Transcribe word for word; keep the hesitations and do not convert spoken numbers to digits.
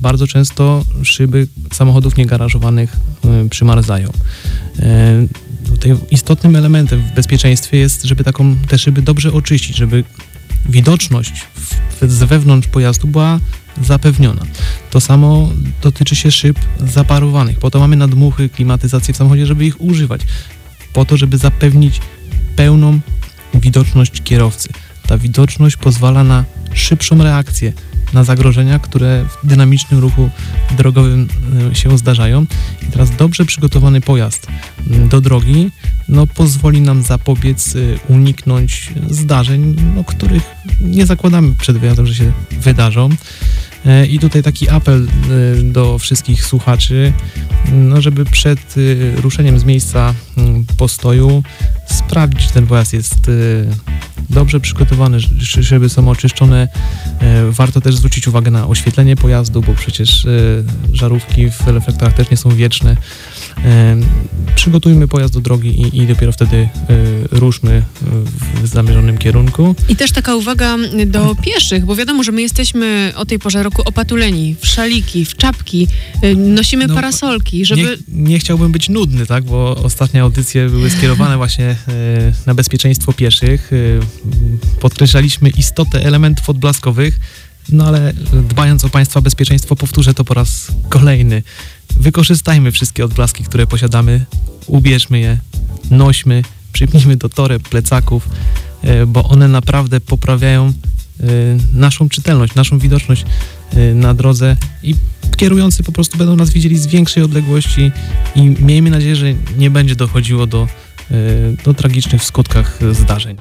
bardzo często szyby samochodów niegarażowanych y, przymarzają. Y, tutaj istotnym elementem w bezpieczeństwie jest, żeby taką te szyby dobrze oczyścić, żeby widoczność w, z wewnątrz pojazdu była zapewniona. To samo dotyczy się szyb zaparowanych. Po to mamy nadmuchy, klimatyzację w samochodzie, żeby ich używać. Po to, żeby zapewnić pełną widoczność kierowcy. Ta widoczność pozwala na szybszą reakcję na zagrożenia, które w dynamicznym ruchu drogowym się zdarzają. I teraz dobrze przygotowany pojazd do drogi no, pozwoli nam zapobiec, uniknąć zdarzeń, no, których nie zakładamy przed wyjazdem, że się wydarzą. I tutaj taki apel do wszystkich słuchaczy, no żeby przed ruszeniem z miejsca postoju sprawdzić, czy ten pojazd jest dobrze przygotowany, czy szyby są oczyszczone. Warto też zwrócić uwagę na oświetlenie pojazdu, bo przecież żarówki w reflektorach też nie są wieczne. Przygotujmy pojazd do drogi i, i dopiero wtedy ruszmy w zamierzonym kierunku. I też taka uwaga do pieszych, bo wiadomo, że my jesteśmy o tej porze roku opatuleni w szaliki, w czapki, nosimy no, parasolki, żeby... Nie, nie chciałbym być nudny, tak, bo ostatnie audycje były skierowane właśnie na bezpieczeństwo pieszych. Podkreślaliśmy istotę elementów odblaskowych, no ale dbając o Państwa bezpieczeństwo, powtórzę to po raz kolejny. Wykorzystajmy wszystkie odblaski, które posiadamy, ubierzmy je, nośmy, przypnijmy do toreb, plecaków, bo one naprawdę poprawiają naszą czytelność, naszą widoczność na drodze i kierujący po prostu będą nas widzieli z większej odległości i miejmy nadzieję, że nie będzie dochodziło do, do tragicznych w skutkach zdarzeń.